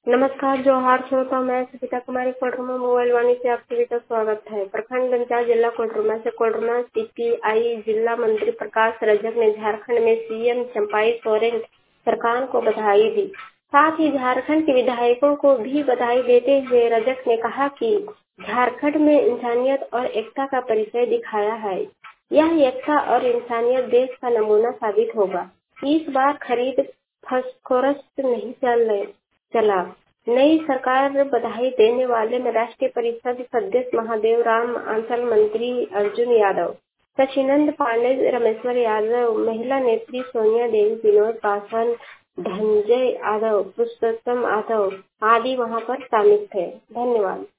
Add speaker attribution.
Speaker 1: नमस्कार जोहार श्रोता, मैं सविता कुमारी कोडरमा मोबाइल वाणी से आप सभी का स्वागत है। प्रखंड पंचायत जिला कोडरमा से कोडरमा सीपीआई जिला मंत्री प्रकाश रजक ने झारखंड में सीएम चंपाई सोरेन सरकार को बधाई दी। साथ ही झारखंड के विधायकों को भी बधाई देते हुए रजक ने कहा कि झारखंड में इंसानियत और एकता का परिचय दिखाया है। यह एकता और इंसानियत देश का नमूना साबित होगा। इस बार खरीद फॉस्फोरस नहीं चला। नई सरकार बधाई देने वाले में राष्ट्रीय परिषद सदस्य महादेव राम, अंचल मंत्री अर्जुन यादव, सचिनंद पांडे, रमेश्वर यादव, महिला नेत्री सोनिया देवी, विनोद पासवान, धनंजय यादव, पुरुषोत्तम यादव आदि वहां पर शामिल थे। धन्यवाद।